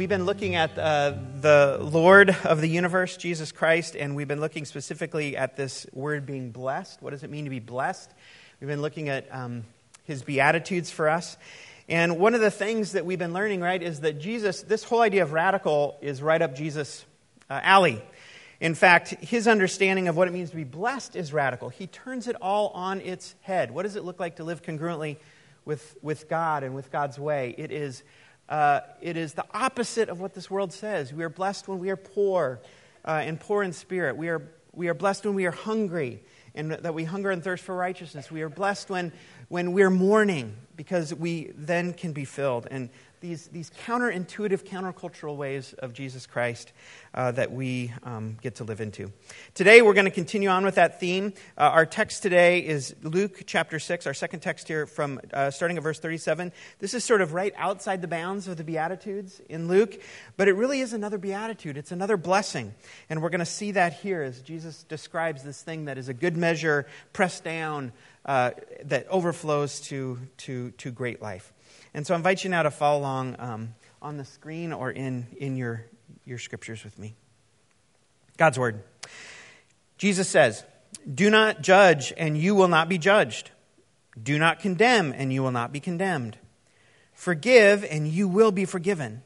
We've been looking at the Lord of the universe, Jesus Christ, and we've been looking specifically at this word being blessed. What does it mean to be blessed? We've been looking at his Beatitudes for us. And one of the things that we've been learning, right, is that Jesus, this whole idea of radical is right up Jesus' alley. In fact, his understanding of what it means to be blessed is radical. He turns it all on its head. What does it look like to live congruently with God and with God's way? It is the opposite of what this world says. We are blessed when we are poor and poor in spirit. We are blessed when we are hungry and that we hunger and thirst for righteousness. We are blessed when we're mourning because we then can be filled. And these counterintuitive, countercultural ways of Jesus Christ that we get to live into. Today, we're going to continue on with that theme. Our text today is Luke chapter 6, our second text here from starting at verse 37. This is sort of right outside the bounds of the Beatitudes in Luke, but it really is another Beatitude. It's another blessing. And we're going to see that here as Jesus describes this thing that is a good measure, pressed down, that overflows to great life. And so I invite you now to follow along on the screen or in your scriptures with me. God's Word. Jesus says, "Do not judge, and you will not be judged. Do not condemn, and you will not be condemned. Forgive, and you will be forgiven.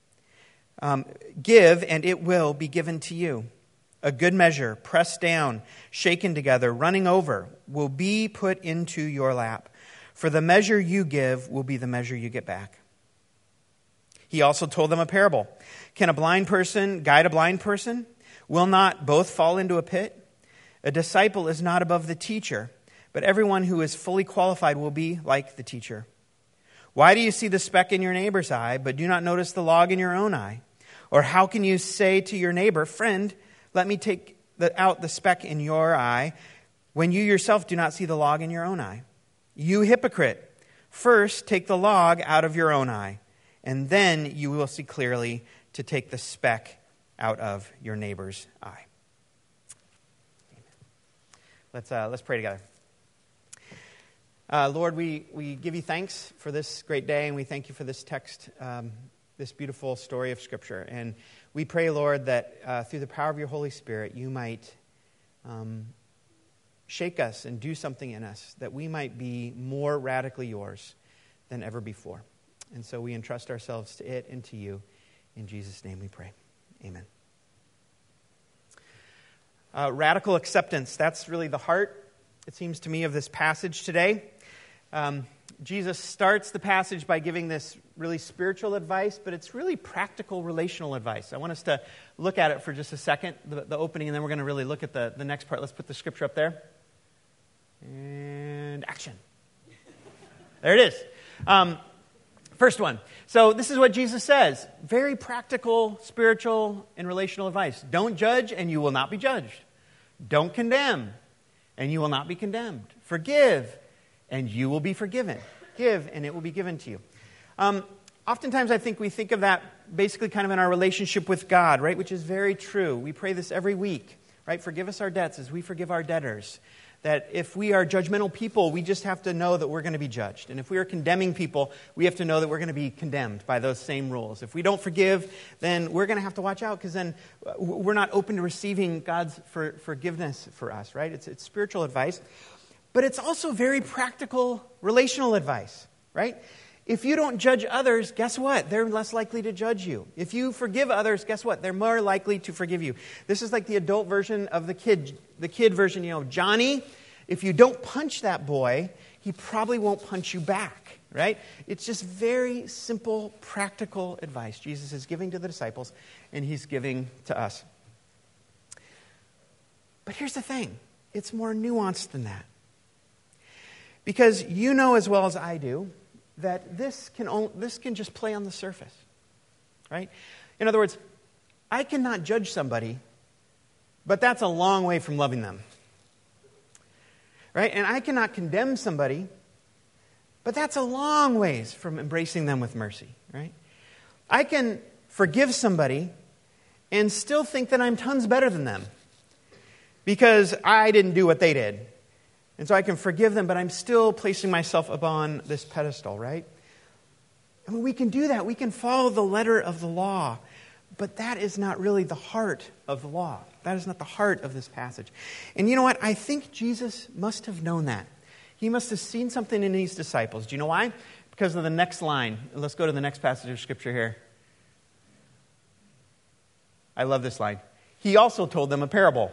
Give, and it will be given to you. A good measure, pressed down, shaken together, running over, will be put into your lap. For the measure you give will be the measure you get back." He also told them a parable. "Can a blind person guide a blind person? Will not both fall into a pit? A disciple is not above the teacher, but everyone who is fully qualified will be like the teacher. Why do you see the speck in your neighbor's eye, but do not notice the log in your own eye? Or how can you say to your neighbor, 'Friend, let me take out the speck in your eye,' when you yourself do not see the log in your own eye? You hypocrite, first take the log out of your own eye, and then you will see clearly to take the speck out of your neighbor's eye." Let's pray together. Lord, we give you thanks for this great day, and we thank you for this text, this beautiful story of Scripture. And we pray, Lord, that through the power of your Holy Spirit, you might shake us and do something in us, that we might be more radically yours than ever before. And so we entrust ourselves to it and to you. In Jesus' name we pray. Amen. Radical acceptance. That's really the heart, it seems to me, of this passage today. Jesus starts the passage by giving this really spiritual advice, but it's really practical relational advice. I want us to look at it for just a second, the opening, and then we're going to really look at the next part. Let's put the scripture up there. And action. There it is. First one. So this is what Jesus says. Very practical, spiritual, and relational advice. Don't judge, and you will not be judged. Don't condemn, and you will not be condemned. Forgive, and you will be forgiven. Give, and it will be given to you. Oftentimes I think we think of that basically kind of in our relationship with God, right? Which is very true. We pray this every week, right? Forgive us our debts as we forgive our debtors. That if we are judgmental people, we just have to know that we're going to be judged. And if we are condemning people, we have to know that we're going to be condemned by those same rules. If we don't forgive, then we're going to have to watch out because then we're not open to receiving God's forgiveness for us, right? It's spiritual advice. But it's also very practical relational advice, right? If you don't judge others, guess what? They're less likely to judge you. If you forgive others, guess what? They're more likely to forgive you. This is like the adult version of the kid version, Johnny, if you don't punch that boy, he probably won't punch you back, right? It's just very simple, practical advice Jesus is giving to the disciples, and he's giving to us. But here's the thing. It's more nuanced than that. Because you know as well as I do that this can just play on the surface, right? In other words, I cannot judge somebody, but that's a long way from loving them, right? And I cannot condemn somebody, but that's a long ways from embracing them with mercy, right? I can forgive somebody and still think that I'm tons better than them because I didn't do what they did. And so I can forgive them, but I'm still placing myself upon this pedestal, right? I mean, we can do that. We can follow the letter of the law. But that is not really the heart of the law. That is not the heart of this passage. And you know what? I think Jesus must have known that. He must have seen something in these disciples. Do you know why? Because of the next line. Let's go to the next passage of Scripture here. I love this line. He also told them a parable.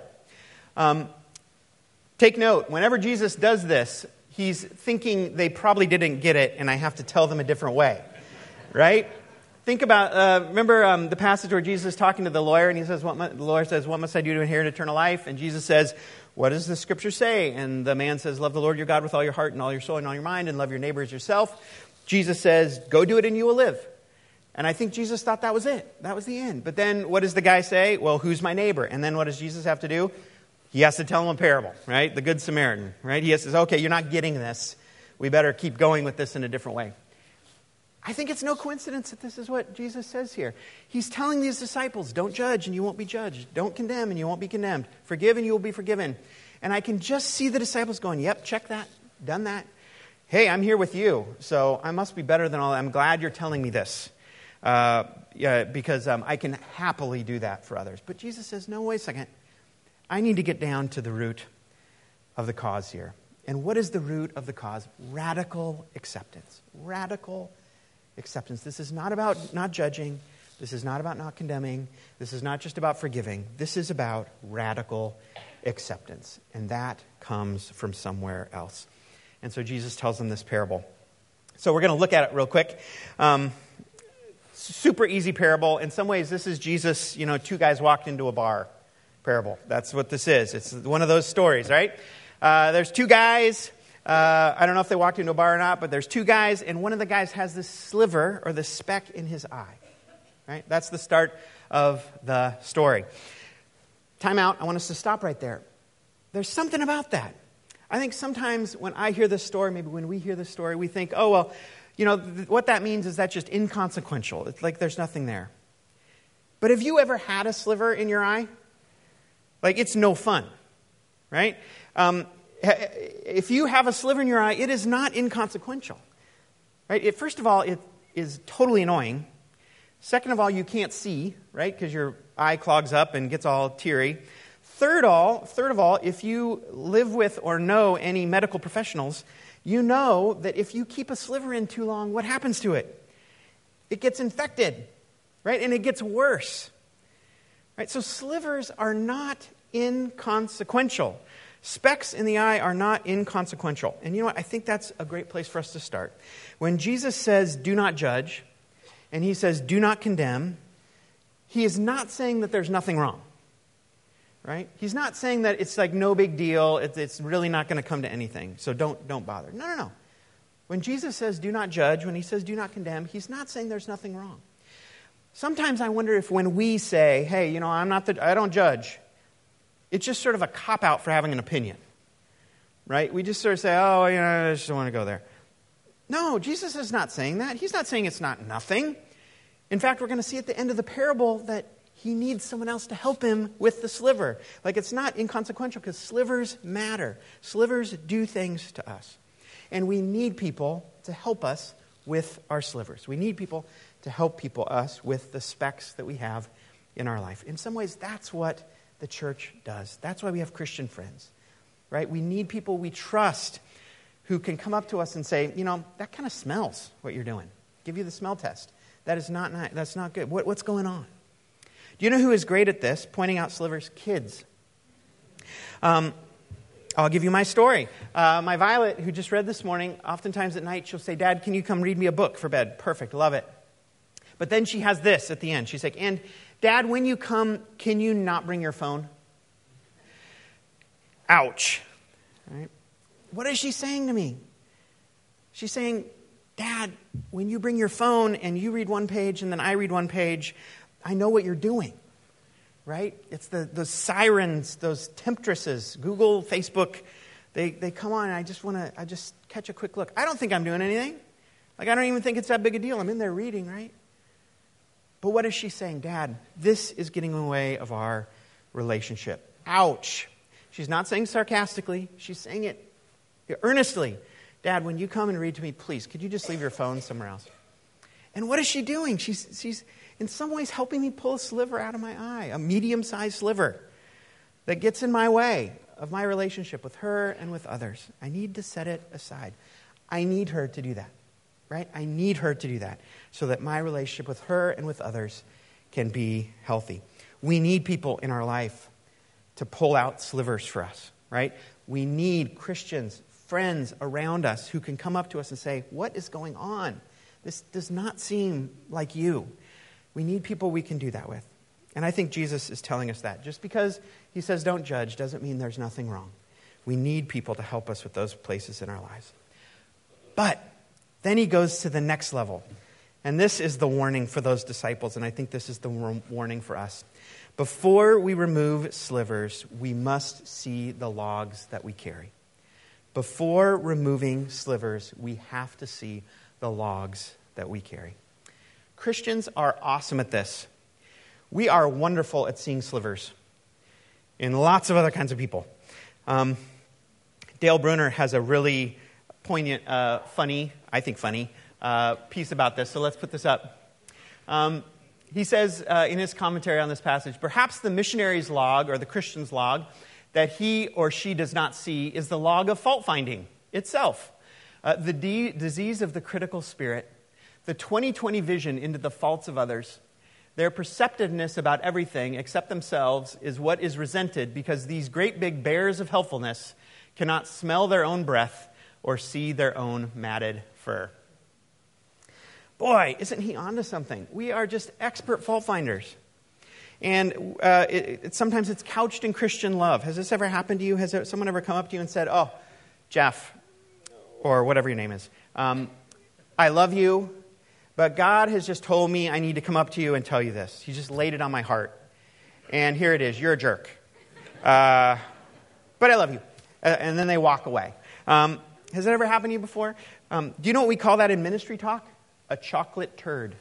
Take note, whenever Jesus does this, he's thinking they probably didn't get it, and I have to tell them a different way. Right? Think about, remember the passage where Jesus is talking to the lawyer, and he says, the lawyer says, "What must I do to inherit eternal life?" And Jesus says, "What does the Scripture say?" And the man says, "Love the Lord your God with all your heart and all your soul and all your mind, and love your neighbor as yourself." Jesus says, "Go do it and you will live." And I think Jesus thought that was it. That was the end. But then what does the guy say? Well, who's my neighbor? And then what does Jesus have to do? He has to tell him a parable, right? The Good Samaritan, right? He says, okay, you're not getting this. We better keep going with this in a different way. I think it's no coincidence that this is what Jesus says here. He's telling these disciples, don't judge and you won't be judged. Don't condemn and you won't be condemned. Forgive and you will be forgiven. And I can just see the disciples going, yep, check that, done that. Hey, I'm here with you, so I must be better than all that. I'm glad you're telling me this. Because I can happily do that for others. But Jesus says, no, wait a second. I need to get down to the root of the cause here. And what is the root of the cause? Radical acceptance. Radical acceptance. This is not about not judging. This is not about not condemning. This is not just about forgiving. This is about radical acceptance. And that comes from somewhere else. And so Jesus tells them this parable. So we're going to look at it real quick. Super easy parable. In some ways, this is Jesus, two guys walked into a bar parable. That's what this is. It's one of those stories, right? There's two guys. I don't know if they walked into a bar or not, but there's two guys, and one of the guys has this sliver or this speck in his eye. Right? That's the start of the story. Time out. I want us to stop right there. There's something about that. I think sometimes when I hear this story, maybe when we hear this story, we think, oh, well, what that means is that's just inconsequential. It's like there's nothing there. But have you ever had a sliver in your eye? Like, it's no fun, right? If you have a sliver in your eye, it is not inconsequential, right? First of all, it is totally annoying. Second of all, you can't see, right? Because your eye clogs up and gets all teary. Third of all, if you live with or know any medical professionals, you know that if you keep a sliver in too long, what happens to it? It gets infected, right? And it gets worse. Right? So slivers are not inconsequential. Specks in the eye are not inconsequential. And you know what? I think that's a great place for us to start. When Jesus says, do not judge, and he says, do not condemn, he is not saying that there's nothing wrong. Right? He's not saying that it's like no big deal, it's really not going to come to anything, so don't bother. No. When Jesus says do not judge, when he says do not condemn, he's not saying there's nothing wrong. Sometimes I wonder if when we say, hey, I don't judge, it's just sort of a cop-out for having an opinion. Right? We just sort of say, I just don't want to go there. No, Jesus is not saying that. He's not saying it's not nothing. In fact, we're going to see at the end of the parable that he needs someone else to help him with the sliver. Like, it's not inconsequential because slivers matter. Slivers do things to us. And we need people to help us with our slivers. We need people to help us with the specks that we have in our life. In some ways, that's what the church does. That's why we have Christian friends, right? We need people we trust who can come up to us and say, that kind of smells what you're doing. Give you the smell test. That is not nice. That's not good. What's going on? Do you know who is great at this, pointing out slivers? Kids. I'll give you my story. My Violet, who just read this morning, oftentimes at night she'll say, Dad, can you come read me a book for bed? Perfect, love it. But then she has this at the end. She's like, and Dad, when you come, can you not bring your phone? Ouch. Right? What is she saying to me? She's saying, Dad, when you bring your phone and you read one page and then I read one page, I know what you're doing, right? It's those sirens, those temptresses, Google, Facebook, they come on and I just catch a quick look. I don't think I'm doing anything. Like, I don't even think it's that big a deal. I'm in there reading, right? But what is she saying? Dad, this is getting in the way of our relationship. Ouch. She's not saying sarcastically. She's saying it earnestly. Dad, when you come and read to me, please, could you just leave your phone somewhere else? And what is she doing? She's in some ways helping me pull a sliver out of my eye, a medium-sized sliver that gets in my way of my relationship with her and with others. I need to set it aside. I need her to do that, right? I need her to do that so that my relationship with her and with others can be healthy. We need people in our life to pull out slivers for us, right? We need Christians, friends around us who can come up to us and say, what is going on? This does not seem like you. We need people we can do that with. And I think Jesus is telling us that. Just because he says don't judge doesn't mean there's nothing wrong. We need people to help us with those places in our lives. But then he goes to the next level. And this is the warning for those disciples, and I think this is the warning for us. Before we remove slivers, we must see the logs that we carry. Before removing slivers, we have to see the logs that we carry. Christians are awesome at this. We are wonderful at seeing slivers in lots of other kinds of people. Dale Bruner has a really poignant, funny piece about this, so let's put this up. He says in his commentary on this passage, perhaps the missionary's log or the Christian's log that he or she does not see is the log of fault-finding itself. The disease of the critical spirit, the 20/20 vision into the faults of others, their perceptiveness about everything except themselves is what is resented because these great big bears of helpfulness cannot smell their own breath or see their own matted fur. Boy, isn't he onto something? We are just expert fault finders. And sometimes it's couched in Christian love. Has this ever happened to you? Has someone ever come up to you and said, oh, Jeff, or whatever your name is, I love you, but God has just told me I need to come up to you and tell you this. He just laid it on my heart. And here it is. You're a jerk. But I love you. And then they walk away. Has that ever happened to you before? Do you know what we call that in ministry talk? A chocolate turd.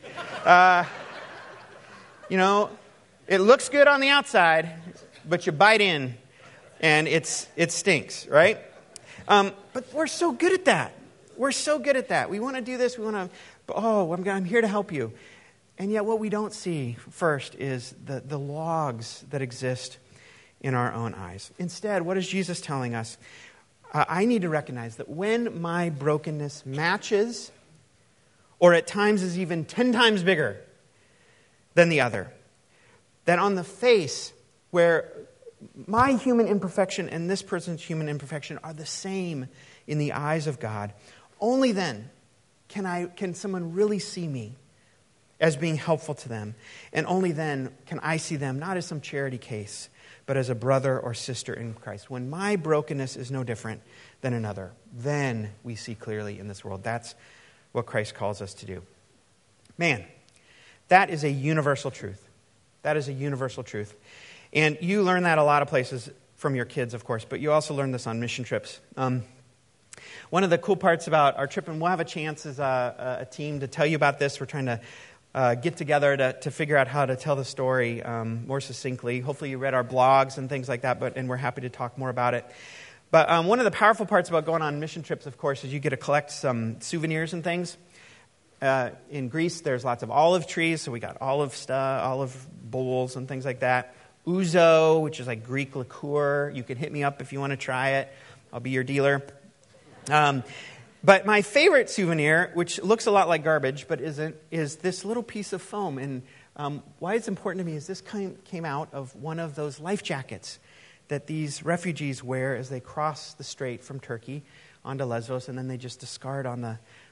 It looks good on the outside, but you bite in, and it stinks, right? But we're so good at that. We're so good at that. We want to do this. We want to, I'm here to help you. And yet what we don't see first is the logs that exist in our own eyes. Instead, what is Jesus telling us? I need to recognize that when my brokenness matches, or at times is even 10 times bigger than the other, that on the face where my human imperfection and this person's human imperfection are the same in the eyes of God, only then can someone really see me as being helpful to them. And only then can I see them not as some charity case, but as a brother or sister in Christ. When my brokenness is no different than another, then we see clearly in this world. That's what Christ calls us to do. Man, that is a universal truth. That is a universal truth. And you learn that a lot of places from your kids, of course, but you also learn this on mission trips. One of the cool parts about our trip, and we'll have a chance as a team to tell you about this. We're trying to get together to figure out how to tell the story more succinctly. Hopefully you read our blogs and things like that, and we're happy to talk more about it. But one of the powerful parts about going on mission trips, of course, is you get to collect some souvenirs and things. In Greece, there's lots of olive trees, so we got olive bowls and things like that. Ouzo, which is like Greek liqueur. You can hit me up if you want to try it. I'll be your dealer. But my favorite souvenir, which looks a lot like garbage but isn't, is this little piece of foam. And why it's important to me is this came out of one of those life jackets that these refugees wear as they cross the strait from Turkey onto Lesbos, and then they just discard on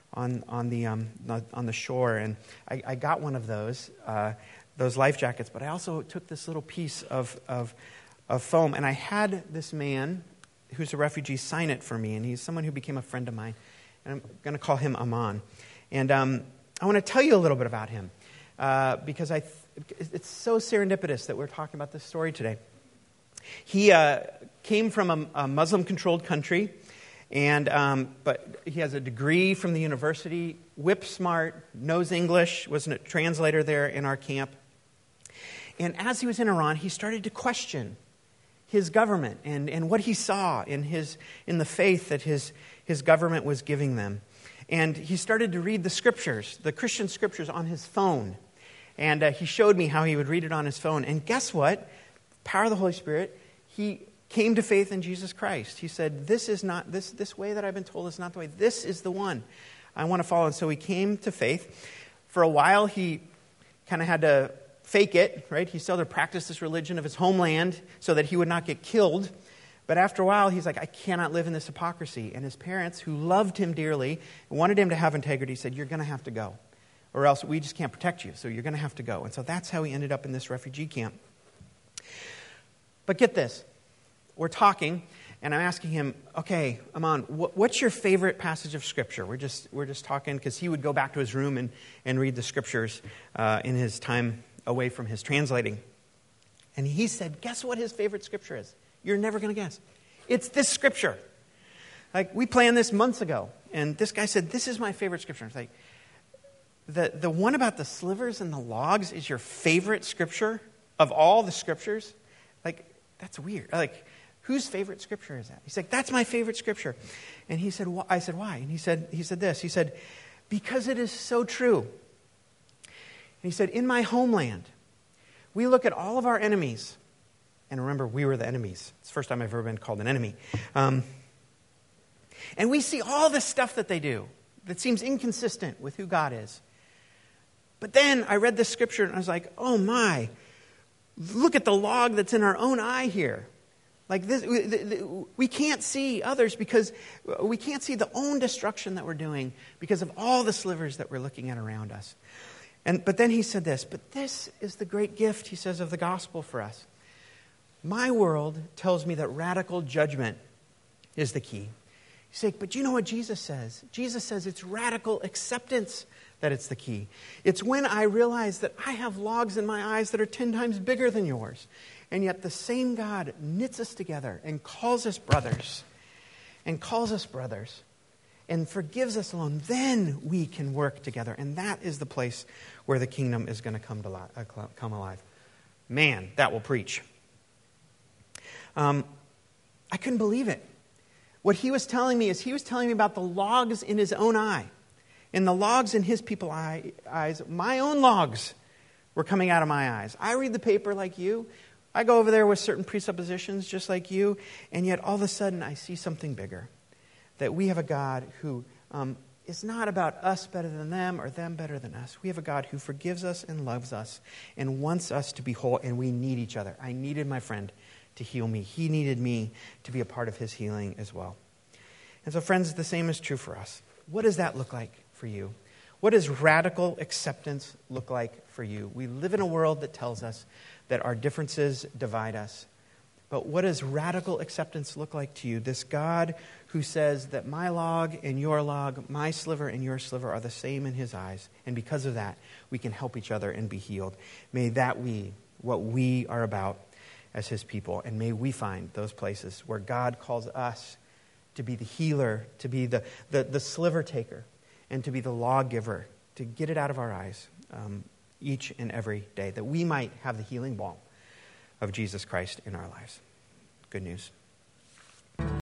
the shore. And I got one of those life jackets, but I also took this little piece of foam, and I had this man who's a refugee sign it for me, and he's someone who became a friend of mine, and I'm going to call him Aman. And I want to tell you a little bit about him because it's so serendipitous that we're talking about this story today. He came from a Muslim-controlled country, but he has a degree from the university, whip smart, knows English, was a translator there in our camp. And as he was in Iran, he started to question his government and what he saw in the faith that his his government was giving them. And he started to read the scriptures, the Christian scriptures, on his phone. And he showed me how he would read it on his phone. And guess what? Power of the Holy Spirit, he came to faith in Jesus Christ. He said, this is not, this way that I've been told is not the way. This is the one I want to follow. And so he came to faith. For a while, he kind of had to fake it, right? He still had to practice this religion of his homeland so that he would not get killed. But after a while, he's like, I cannot live in this hypocrisy. And his parents, who loved him dearly, wanted him to have integrity, said, you're going to have to go. Or else we just can't protect you, so you're going to have to go. And so that's how he ended up in this refugee camp. But get this. We're talking, and I'm asking him, okay, Aman, what's your favorite passage of Scripture? We're just talking, because he would go back to his room and read the Scriptures in his time away from his translating. And he said, guess what his favorite Scripture is? You're never going to guess. It's this Scripture. Like, we planned this months ago, and this guy said, this is my favorite Scripture. It's like, the one about the slivers and the logs is your favorite Scripture of all the Scriptures? Like, that's weird. Like, whose favorite Scripture is that? He's like, that's my favorite Scripture. And he said, I said, why? And he said this. He said, because it is so true. And he said, in my homeland, we look at all of our enemies. And remember, we were the enemies. It's the first time I've ever been called an enemy. And we see all the stuff that they do that seems inconsistent with who God is. But then I read this Scripture and I was like, oh my, look at the log that's in our own eye here. Like this, we can't see others because we can't see the own destruction that we're doing because of all the slivers that we're looking at around us. But then he said this, but this is the great gift, he says, of the gospel for us. My world tells me that radical judgment is the key. You say, but you know what Jesus says? Jesus says it's radical acceptance that it's the key. It's when I realize that I have logs in my eyes that are 10 times bigger than yours. And yet the same God knits us together and calls us brothers. And forgives us alone. Then we can work together. And that is the place where the kingdom is going to come alive. Man, that will preach. I couldn't believe it. What he was telling me is he was telling me about the logs in his own eye. And the logs in his people's eyes, my own logs were coming out of my eyes. I read the paper like you. I go over there with certain presuppositions just like you. And yet all of a sudden I see something bigger. That we have a God who is not about us better than them or them better than us. We have a God who forgives us and loves us and wants us to be whole. And we need each other. I needed my friend to heal me. He needed me to be a part of his healing as well. And so friends, the same is true for us. What does that look like for you? What does radical acceptance look like for you? We live in a world that tells us that our differences divide us. But what does radical acceptance look like to you? This God who says that my log and your log, my sliver and your sliver are the same in his eyes. And because of that, we can help each other and be healed. May that be what we are about as his people. And may we find those places where God calls us to be the healer, to be the sliver taker, and to be the lawgiver, to get it out of our eyes each and every day, that we might have the healing balm of Jesus Christ in our lives. Good news.